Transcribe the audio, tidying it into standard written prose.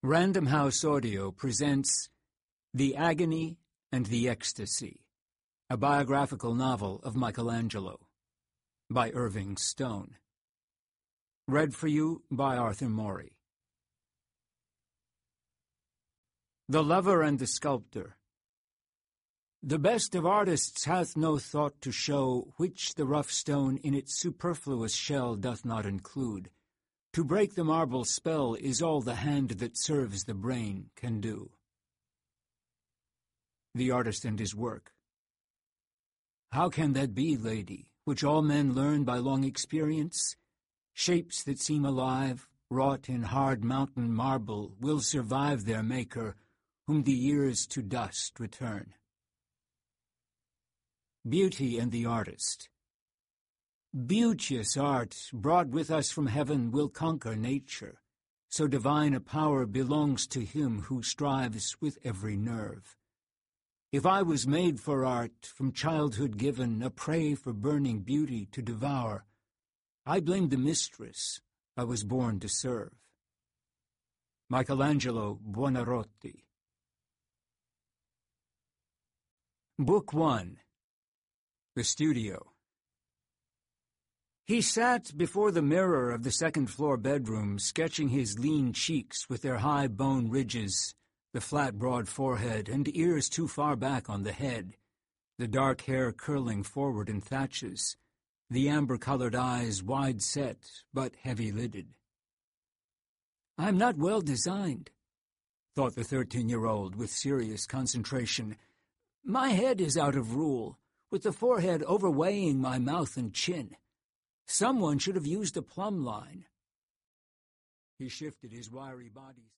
Random House Audio presents The Agony and the Ecstasy, a biographical novel of Michelangelo, by Irving Stone. Read for you by Arthur Morey. The Lover and the Sculptor. The best of artists hath no thought to show which the rough stone in its superfluous shell doth not include. To break the marble spell is all the hand that serves the brain can do. The Artist and His Work. How can that be, lady, which all men learn by long experience? Shapes that seem alive, wrought in hard mountain marble, will survive their maker, whom the years to dust return. Beauty and the Artist. Beauteous art, brought with us from heaven, will conquer nature. So divine a power belongs to him who strives with every nerve. If I was made for art, from childhood given, a prey for burning beauty to devour, I blame the mistress I was born to serve. Michelangelo Buonarroti. Book 1. The Studio. He sat before the mirror of the second-floor bedroom, sketching his lean cheeks with their high bone ridges, the flat, broad forehead, and ears too far back on the head, the dark hair curling forward in thatches, the amber-colored eyes wide-set but heavy-lidded. "I'm not well designed," thought the 13-year-old with serious concentration. "My head is out of rule, with the forehead overweighing my mouth and chin. Someone should have used a plumb line." He shifted his wiry body.